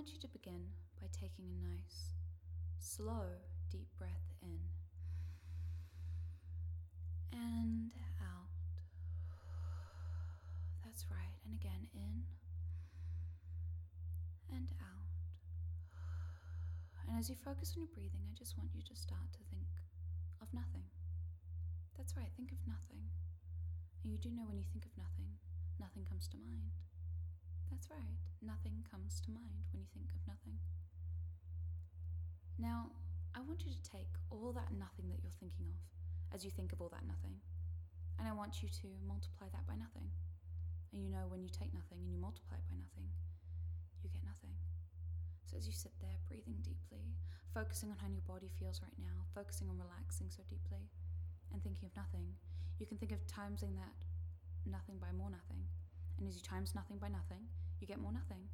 want you to begin by taking a nice, slow, deep breath in and out. That's right. And again, in and out. And as you focus on your breathing, I just want you to start to think of nothing. That's right, think of nothing. And you do know when you think of nothing, nothing comes to mind. That's right, nothing comes to mind when you think of nothing. Now, I want you to take all that nothing that you're thinking of as you think of all that nothing, and I want you to multiply that by nothing. And you know when you take nothing and you multiply it by nothing, you get nothing. So as you sit there breathing deeply, focusing on how your body feels right now, focusing on relaxing so deeply, and thinking of nothing, you can think of timesing that nothing by more nothing. And as you times nothing by nothing, you get more nothing.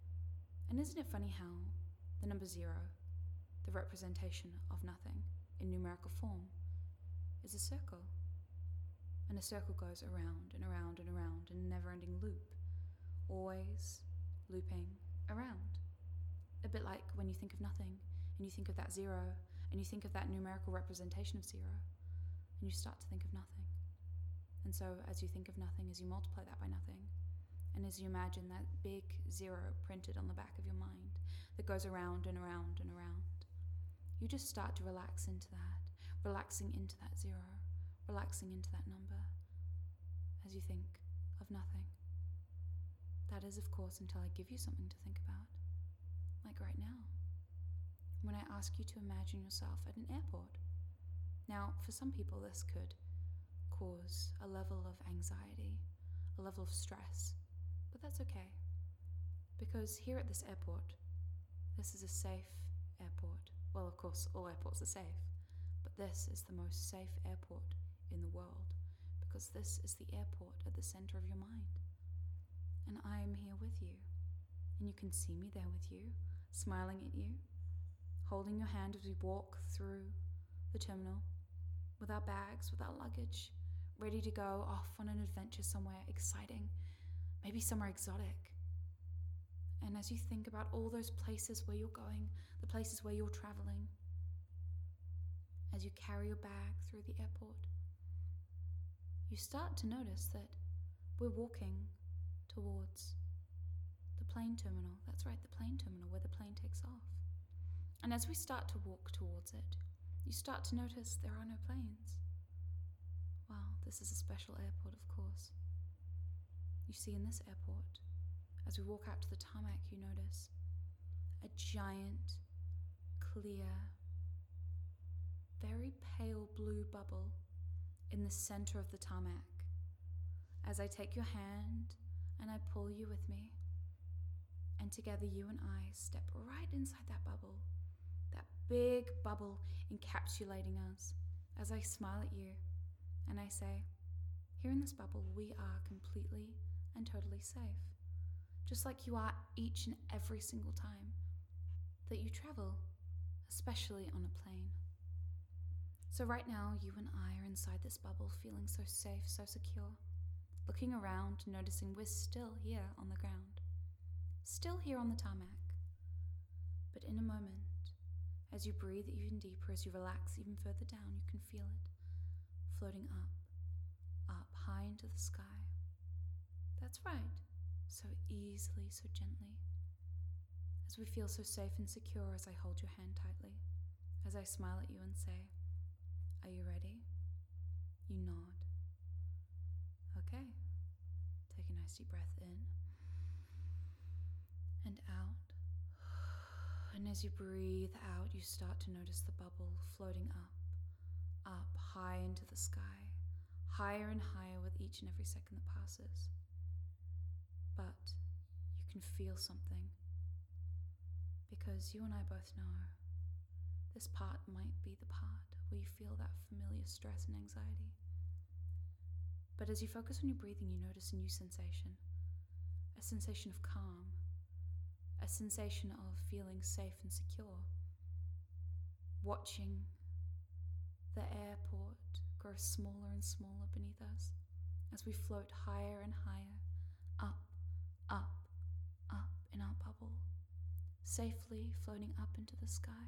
And isn't it funny how the number 0, the representation of nothing in numerical form, is a circle? And a circle goes around and around and around in a never-ending loop, always looping around. A bit like when you think of nothing and you think of that 0 and you think of that numerical representation of 0 and you start to think of nothing. And so as you think of nothing, as you multiply that by nothing, and as you imagine that big 0 printed on the back of your mind that goes around and around and around, you just start to relax into that, relaxing into that 0, relaxing into that number as you think of nothing. That is, of course, until I give you something to think about, like right now, when I ask you to imagine yourself at an airport. Now, for some people, this could cause a level of anxiety, a level of stress, but that's okay, because here at this airport, this is a safe airport. Well, of course, all airports are safe, but this is the most safe airport in the world, because this is the airport at the center of your mind. And I am here with you, and you can see me there with you, smiling at you, holding your hand as we walk through the terminal with our bags, with our luggage, ready to go off on an adventure somewhere exciting, maybe somewhere exotic. And as you think about all those places where you're going, the places where you're traveling, as you carry your bag through the airport, you start to notice that we're walking towards the plane terminal. That's right, the plane terminal, where the plane takes off. And as we start to walk towards it, you start to notice there are no planes. Wow, this is a special airport, of course. You see, in this airport, as we walk out to the tarmac, you notice a giant, clear, very pale blue bubble in the center of the tarmac. As I take your hand and I pull you with me, and together you and I step right inside that bubble, that big bubble encapsulating us, as I smile at you and I say, here in this bubble we are completely and totally safe, just like you are each and every single time that you travel, especially on a plane. So right now you and I are inside this bubble, feeling so safe, so secure, looking around, noticing we're still here on the ground, still here on the tarmac. But in a moment, as you breathe even deeper, as you relax even further down, you can feel it floating up high into the sky. That's right, so easily, so gently, as we feel so safe and secure as I hold your hand tightly, as I smile at you and say, are you ready? You nod. Okay, take a nice deep breath in and out. And as you breathe out, you start to notice the bubble floating up high into the sky, higher and higher with each and every second that passes. But you can feel something, because you and I both know this part might be the part where you feel that familiar stress and anxiety. But as you focus on your breathing, you notice a new sensation, a sensation of calm, a sensation of feeling safe and secure, watching the airport grow smaller and smaller beneath us as we float higher and higher, up in our bubble, safely floating up into the sky.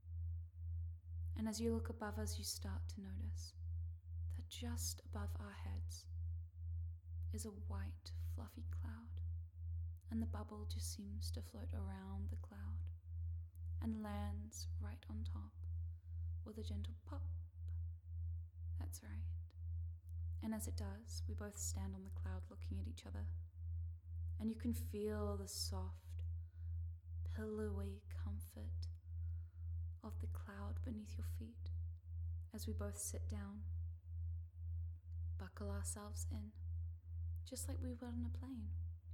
And as you look above us, you start to notice that just above our heads is a white, fluffy cloud, and the bubble just seems to float around the cloud and lands right on top with a gentle pop. That's right. And as it does, we both stand on the cloud looking at each other, and you can feel the soft, pillowy comfort of the cloud beneath your feet as we both sit down, buckle ourselves in, just like we would on a plane.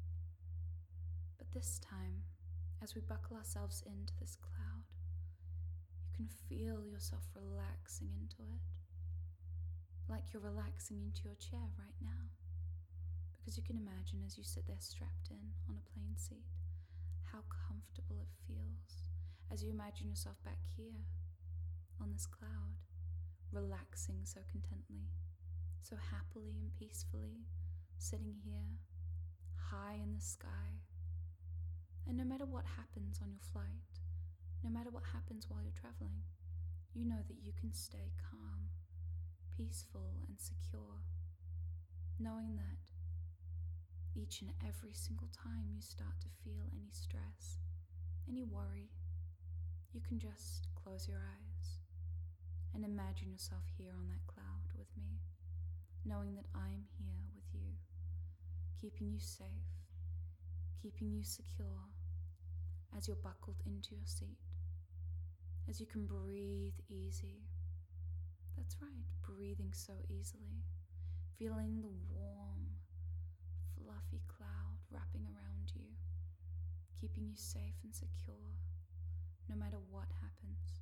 But this time, as we buckle ourselves into this cloud, you can feel yourself relaxing into it, like you're relaxing into your chair right now, because you can imagine as you sit there strapped in on a plane seat, how comfortable it feels as you imagine yourself back here on this cloud, relaxing so contently, so happily and peacefully, sitting here high in the sky. And no matter what happens on your flight, no matter what happens while you're traveling, you know that you can stay calm, peaceful and secure, knowing that each and every single time you start to feel any stress, any worry, you can just close your eyes and imagine yourself here on that cloud with me, knowing that I'm here with you, keeping you safe, keeping you secure as you're buckled into your seat, as you can breathe easy. That's right, breathing so easily, feeling the warm, fluffy cloud wrapping around you, keeping you safe and secure, no matter what happens.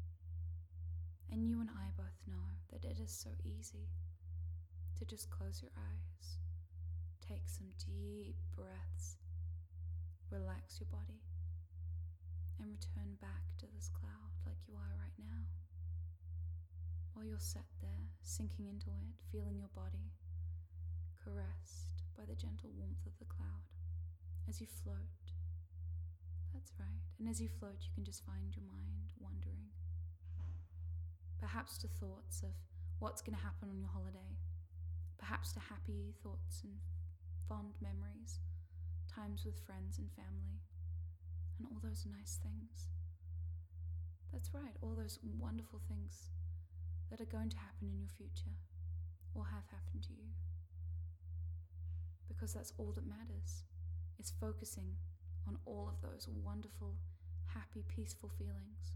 And you and I both know that it is so easy to just close your eyes, take some deep breaths, relax your body, and return back to this cloud like you are right now. While you're sat there, sinking into it, feeling your body caressed by the gentle warmth of the cloud as you float. That's right. And as you float, you can just find your mind wandering, perhaps to thoughts of what's going to happen on your holiday, perhaps to happy thoughts and fond memories, times with friends and family, and all those nice things. That's right, all those wonderful things that are going to happen in your future or have happened to you. Because that's all that matters, is focusing on all of those wonderful, happy, peaceful feelings,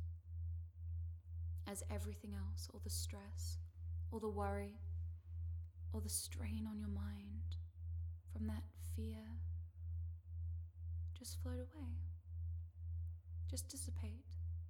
as everything else, all the stress, all the worry, all the strain on your mind from that fear, just float away, just dissipate,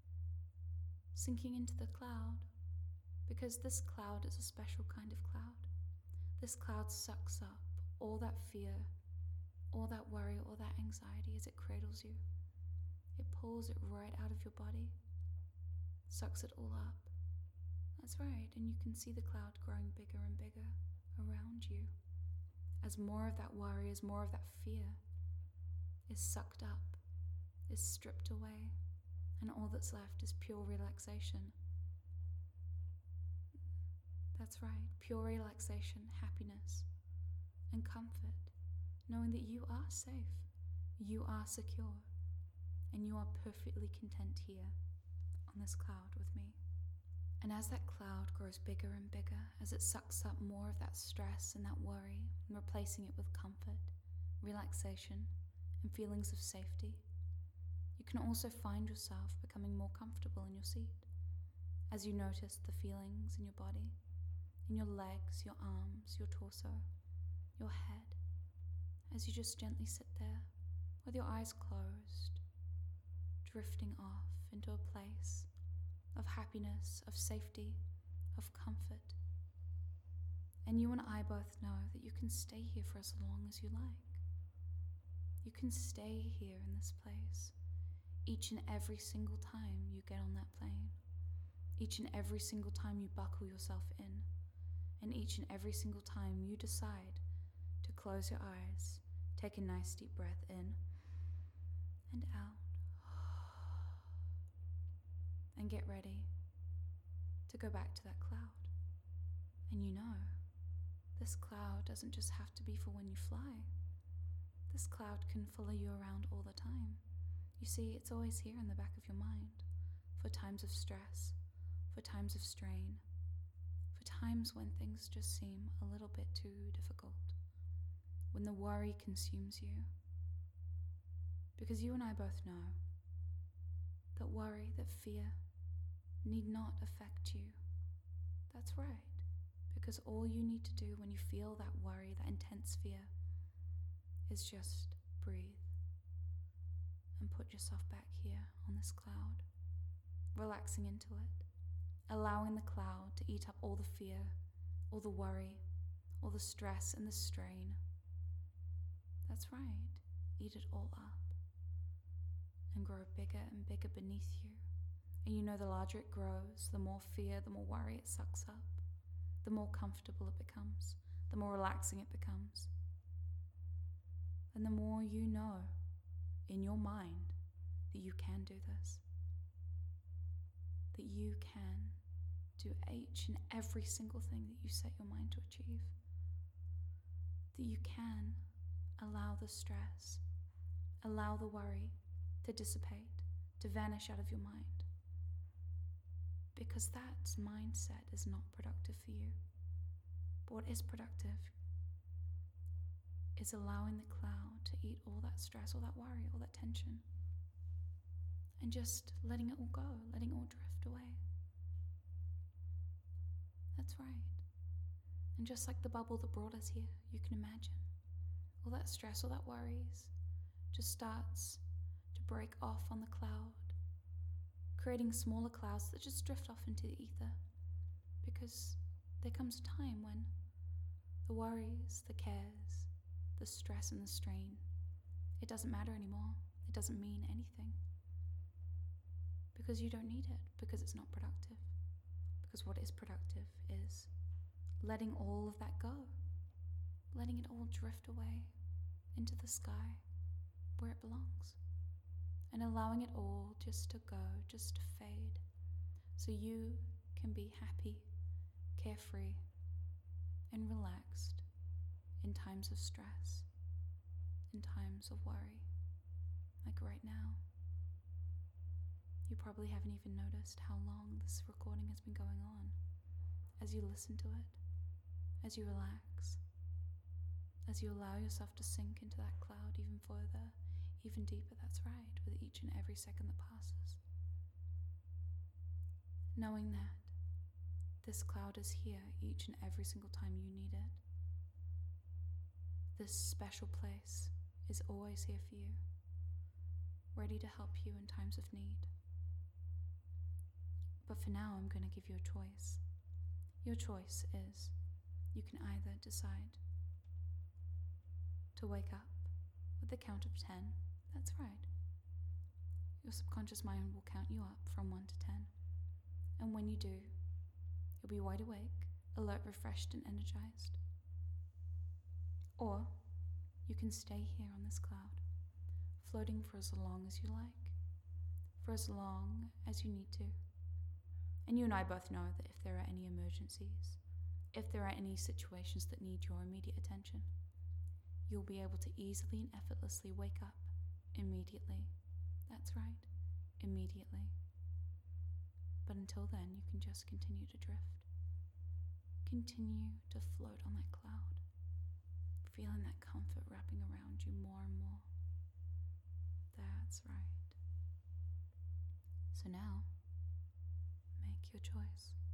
sinking into the cloud, because this cloud is a special kind of cloud. This cloud sucks up all that fear, all that worry, all that anxiety as it cradles you. It pulls it right out of your body, sucks it all up. That's right, and you can see the cloud growing bigger and bigger around you as more of that worry, as more of that fear is sucked up, is stripped away, and all that's left is pure relaxation. That's right, pure relaxation, happiness, and comfort, knowing that you are safe, you are secure, and you are perfectly content here on this cloud with me. And as that cloud grows bigger and bigger, as it sucks up more of that stress and that worry, and replacing it with comfort, relaxation, and feelings of safety, you can also find yourself becoming more comfortable in your seat as you notice the feelings in your body, in your legs, your arms, your torso, your head, as you just gently sit there with your eyes closed, drifting off into a place of happiness, of safety, of comfort. And you and I both know that you can stay here for as long as you like. You can stay here in this place each and every single time you get on that plane, each and every single time you buckle yourself in, and each and every single time you decide to close your eyes, take a nice deep breath in and out, and get ready to go back to that cloud. And you know, this cloud doesn't just have to be for when you fly. This cloud can follow you around all the time. You see, it's always here in the back of your mind, for times of stress, for times of strain, for times when things just seem a little bit too difficult, when the worry consumes you. Because you and I both know that worry, that fear, need not affect you. That's right, because all you need to do when you feel that worry, that intense fear, is just breathe and put yourself back here on this cloud, relaxing into it, allowing the cloud to eat up all the fear, all the worry, all the stress and the strain. That's right, eat it all up and grow bigger and bigger beneath you. And you know, the larger it grows, the more fear, the more worry it sucks up, the more comfortable it becomes, the more relaxing it becomes. And the more you know in your mind that you can do this, that you can do each and every single thing that you set your mind to achieve, that you can allow the stress, allow the worry to dissipate, to vanish out of your mind. Because that mindset is not productive for you. But what is productive is allowing the cloud to eat all that stress, all that worry, all that tension, and just letting it all go, letting it all drift away. That's right. And just like the bubble that brought us here, you can imagine all that stress, all that worries just starts to break off on the cloud, creating smaller clouds that just drift off into the ether. Because there comes a time when the worries, the cares, the stress and the strain, it doesn't matter anymore. It doesn't mean anything. Because you don't need it, because it's not productive. Because what is productive is letting all of that go, letting it all drift away into the sky where it belongs, and allowing it all just to go, just to fade, so you can be happy, carefree, and relaxed in times of stress, in times of worry, like right now. You probably haven't even noticed how long this recording has been going on. As you listen to it, as you relax, as you allow yourself to sink into that cloud even further, even deeper, that's right, with each and every second that passes. Knowing that this cloud is here each and every single time you need it. This special place is always here for you, ready to help you in times of need. But for now, I'm going to give you a choice. Your choice is you can either decide to wake up with the count of 10. That's right. Your subconscious mind will count you up from 1 to 10. And when you do, you'll be wide awake, alert, refreshed, and energized. Or you can stay here on this cloud, floating for as long as you like, for as long as you need to. And you and I both know that if there are any emergencies, if there are any situations that need your immediate attention, you'll be able to easily and effortlessly wake up immediately. That's right, immediately. But until then, you can just continue to drift. Continue to float on that cloud, feeling that comfort wrapping around you more and more. That's right. So now, make your choice.